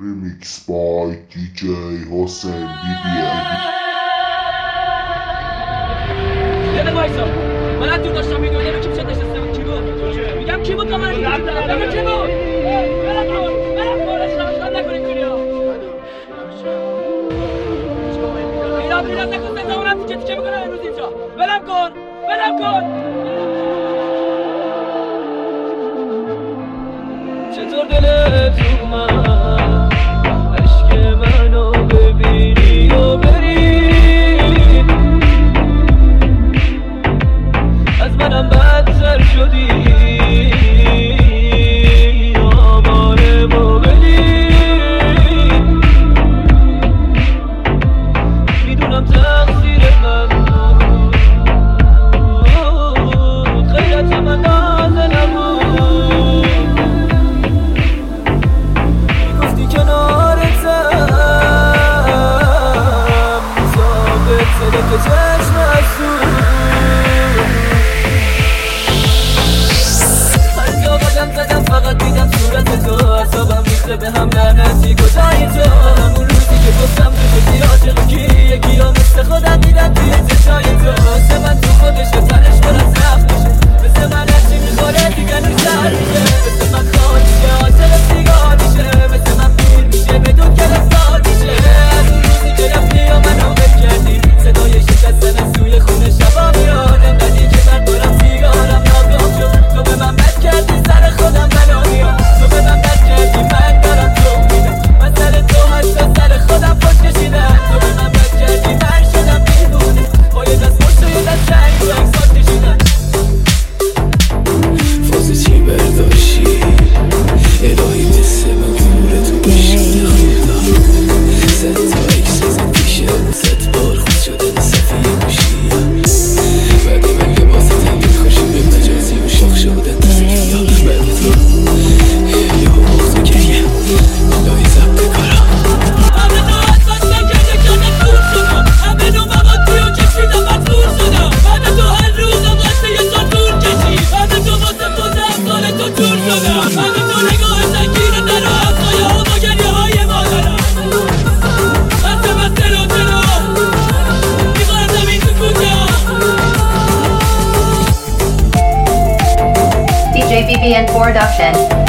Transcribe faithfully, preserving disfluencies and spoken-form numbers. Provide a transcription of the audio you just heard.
Remix by دی جی حسین بی بی ال. یه وایسا من از دور داشتم میدونم کی چه نشسته کی بود میگم کی بود کاملا میگم کی بود برام کن برام کن اشتباه نکنید دنیا میرم میرم نکن زدم تیکه تیکه میکنم امروز اینجا برام کن برام کن چطور دلت اومد عشق منو ببینی و بری از منم بدتر شدی آمار موبلی میدونم تقصیر من بود غیرت من نازه نبود میگفتی کنارتم ثابت صدق چشم افسون زدم فقط دیدم صورت تو اعصابم ریخته به هم لعنتی کجایی تو همون روزی که گفتم تو شدی عاشق کی یکی ها مثل خودم دیدم توی چشای تو واسه من تو خودش و تنش پر از رفت میشه مثل من هرچی میخوره دیگه نوشتر میشه مثل من خواهد میشه عاشق سیگار میشه مثل من پیر میشه بدون که رفتار میشه اون روزی که رفتی یا منو بل کردی صدای شکستن از سوی خونه شبا میادم بدی که من دارم سیگارم ناکام شد تو به من بد کردی سر خودم بلانیا تو به من بد کردی من دارم تو میدم من سر تو حتی سر خودم پاش کشیدم تو به من بد کردی من شدم بیمونه با یه دست مشت و یه دست چنگ و اکسات کشیدم واسه چی برداشتی الهی مثل من نور تو بشید خدا ست تا ایکس ازم پیشه ست بار خود شدن صفیه گوشیم بعد من لباس تنگی خوشی به مجازی و شاخ شدن تسکیه بعد تو یه ها بغض گریه الهی زبط کارم همه تو از باشتن کرده کنم دور شدم همه نو مقاطی و کشیدم مجبور شدم بعد تو هر روز قصه یه سال دور کشید بعد تو واسه بازم سال تو دور شدم بعد تو نگاه سنگین در و افزایه ها با گریه های مادرم بسته بسته رو تلو میخوام زمین تو کجا دی جی بی بی ال Production.